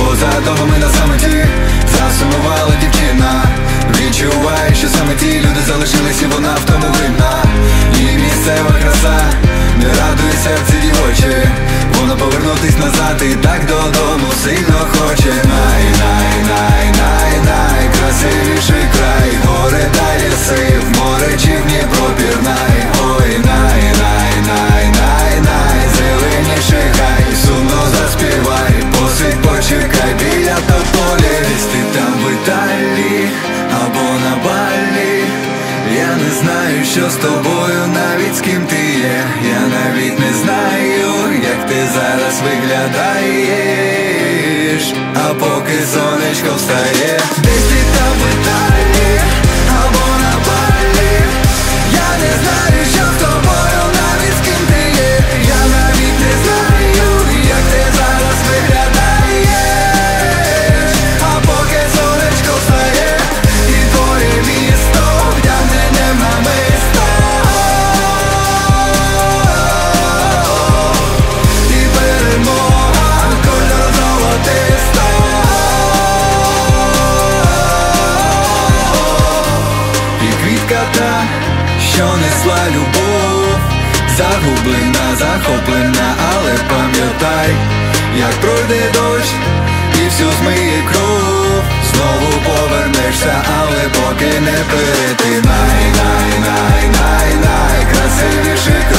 поза домами на самоті засумувала дівчина. Відчуває, що саме ті люди залишились, і вона в тому винна. І місцева краса не радує серце дівоче. Воно повернутись назад і так додому сильно хоче. Найкрасивіший край, гори та ліси, в море чи в Дніпро пірнай. Ой, найзеленіший хай, сумно заспівай, посидь, почекай біля тополі. Десь ти там в Італії або на Балі. Я не знаю, що з тобою, навіть з ким ти є. Я навіть не знаю, як ти зараз виглядаєш. А поки сонечко встає, десь ти там в Італії або на Балі. Я не знаю, що з тобою, навіть з ким ти є. Я навіть не знаю, як ти зараз виглядаєш. А поки сонечко встає і твоє місто вдягнене намисто. І перемога кольору золотисто. І квітка та, що несла любов, загублена, захоплена, але пам'ятай, як пройде дощ і всю змиє кров, знову повернешся, але поки не перетинай. Найкрасивіший край.